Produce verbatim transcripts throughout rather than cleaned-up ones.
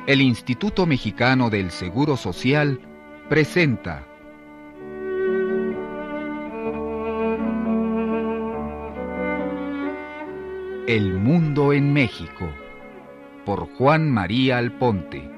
el Instituto Mexicano del Seguro Social presenta El Mundo en México, por Juan María Alponte.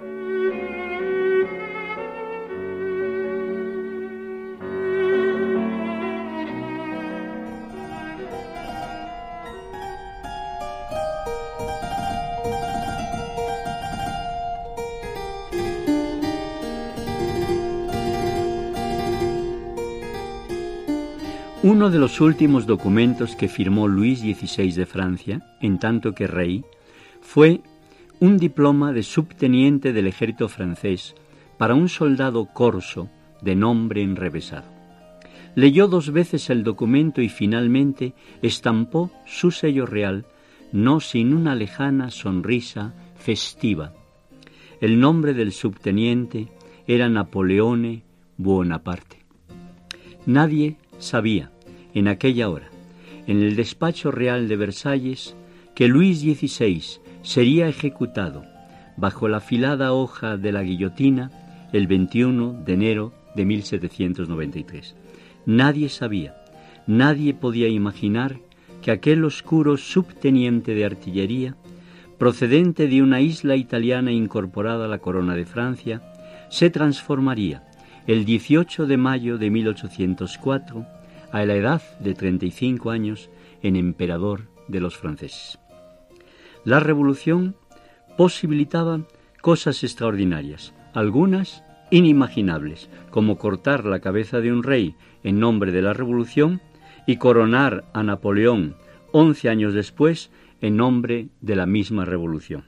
Uno de los últimos documentos que firmó Luis dieciséis de Francia, en tanto que rey, fue un diploma de subteniente del ejército francés para un soldado corso de nombre enrevesado. Leyó dos veces el documento y finalmente estampó su sello real, no sin una lejana sonrisa festiva. El nombre del subteniente era Napoleone Bonaparte. Nadie sabía, en aquella hora, en el despacho real de Versalles, que Luis dieciséis sería ejecutado bajo la afilada hoja de la guillotina el veintiuno de enero de mil setecientos noventa y tres. Nadie sabía, nadie podía imaginar que aquel oscuro subteniente de artillería, procedente de una isla italiana incorporada a la corona de Francia, se transformaría el dieciocho de mayo de mil ochocientos cuatro, a la edad de treinta y cinco años, en emperador de los franceses. La revolución posibilitaba cosas extraordinarias, algunas inimaginables, como cortar la cabeza de un rey en nombre de la revolución y coronar a Napoleón once años después en nombre de la misma revolución.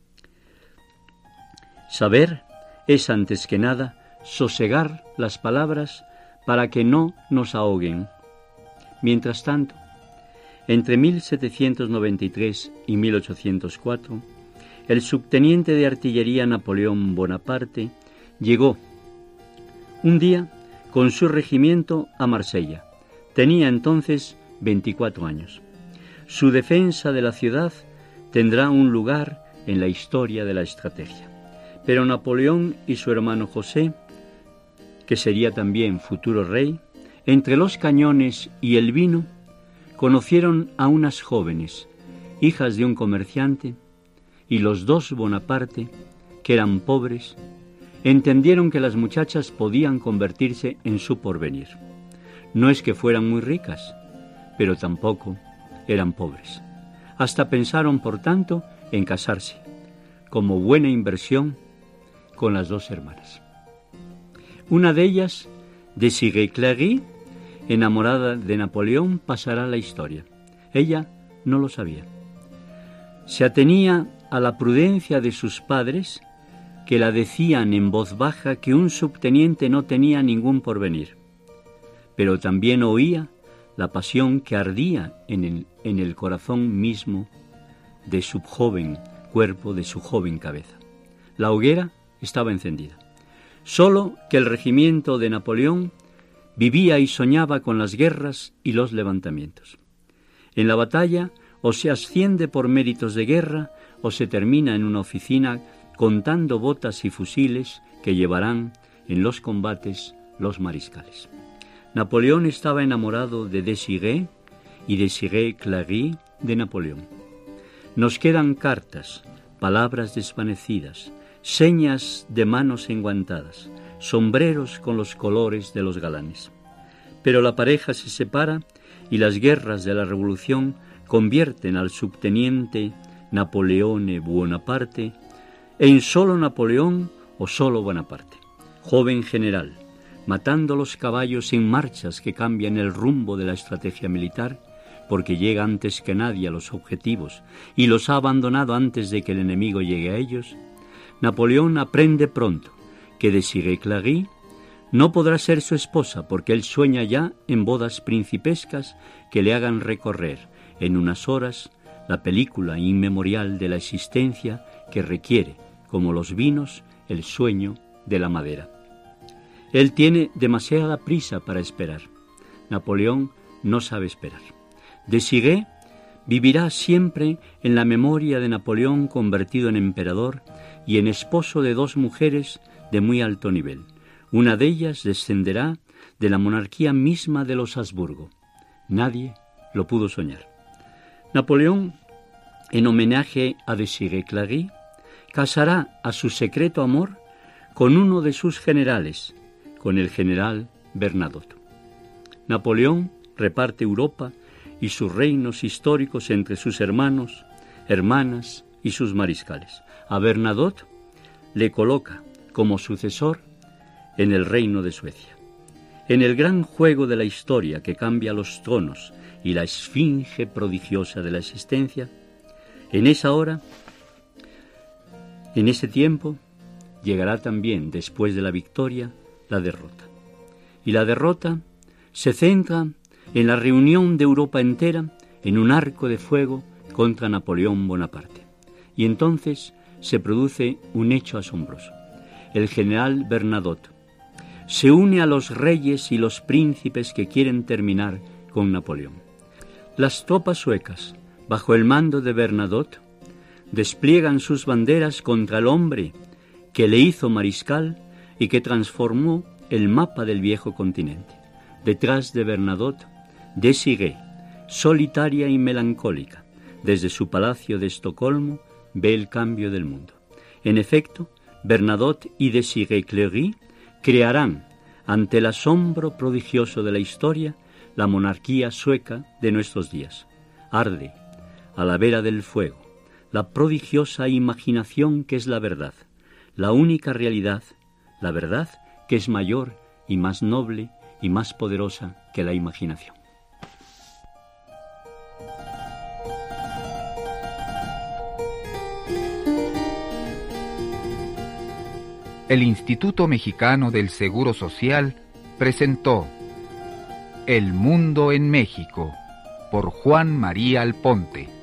Saber es, antes que nada, sosegar las palabras para que no nos ahoguen. Mientras tanto, entre mil setecientos noventa y tres y mil ochocientos cuatro, el subteniente de artillería Napoleón Bonaparte llegó un día con su regimiento a Marsella. Tenía entonces veinticuatro años. Su defensa de la ciudad tendrá un lugar en la historia de la estrategia. Pero Napoleón y su hermano José, que sería también futuro rey, entre los cañones y el vino, conocieron a unas jóvenes, hijas de un comerciante, y los dos Bonaparte, que eran pobres, entendieron que las muchachas podían convertirse en su porvenir. No es que fueran muy ricas, pero tampoco eran pobres. Hasta pensaron, por tanto, en casarse, como buena inversión, con las dos hermanas. Una de ellas, Désirée Clary, enamorada de Napoleón, pasará a la historia. Ella no lo sabía. Se atenía a la prudencia de sus padres, que la decían en voz baja que un subteniente no tenía ningún porvenir. Pero también oía la pasión que ardía en el, en el corazón mismo de su joven cuerpo, de su joven cabeza. La hoguera estaba encendida. Solo que el regimiento de Napoleón vivía y soñaba con las guerras y los levantamientos. En la batalla o se asciende por méritos de guerra o se termina en una oficina contando botas y fusiles que llevarán en los combates los mariscales. Napoleón estaba enamorado de Désirée y Désirée Clary de Napoleón. Nos quedan cartas, palabras desvanecidas, señas de manos enguantadas, sombreros con los colores de los galanes. Pero la pareja se separa y las guerras de la revolución convierten al subteniente Napoleone Bonaparte en solo Napoleón o solo Bonaparte, joven general, matando los caballos en marchas que cambian el rumbo de la estrategia militar, porque llega antes que nadie a los objetivos y los ha abandonado antes de que el enemigo llegue a ellos. Napoleón aprende pronto que Désirée Clary no podrá ser su esposa porque él sueña ya en bodas principescas que le hagan recorrer en unas horas la película inmemorial de la existencia que requiere, como los vinos, el sueño de la madera. Él tiene demasiada prisa para esperar. Napoleón no sabe esperar. Désirée vivirá siempre en la memoria de Napoleón convertido en emperador y en esposo de dos mujeres de muy alto nivel. Una de ellas descenderá de la monarquía misma de los Habsburgo. Nadie lo pudo soñar. Napoleón, en homenaje a Désiré Clary, casará a su secreto amor con uno de sus generales, con el general Bernadotte. Napoleón reparte Europa y sus reinos históricos entre sus hermanos, hermanas y sus mariscales. A Bernadotte le coloca como sucesor en el reino de Suecia. En el gran juego de la historia que cambia los tronos y la esfinge prodigiosa de la existencia, en esa hora, en ese tiempo, llegará también, después de la victoria, la derrota. Y la derrota se centra en la reunión de Europa entera en un arco de fuego contra Napoleón Bonaparte. Y entonces se produce un hecho asombroso. El general Bernadotte se une a los reyes y los príncipes que quieren terminar con Napoleón. Las tropas suecas, bajo el mando de Bernadotte, despliegan sus banderas contra el hombre que le hizo mariscal y que transformó el mapa del viejo continente. Detrás de Bernadotte, Désiré, solitaria y melancólica, desde su palacio de Estocolmo, ve el cambio del mundo. En efecto, Bernadotte y Désiré Clary crearán, ante el asombro prodigioso de la historia, la monarquía sueca de nuestros días. Arde, a la vera del fuego, la prodigiosa imaginación que es la verdad, la única realidad, la verdad que es mayor y más noble y más poderosa que la imaginación. El Instituto Mexicano del Seguro Social presentó El Mundo en México, por Juan María Alponte.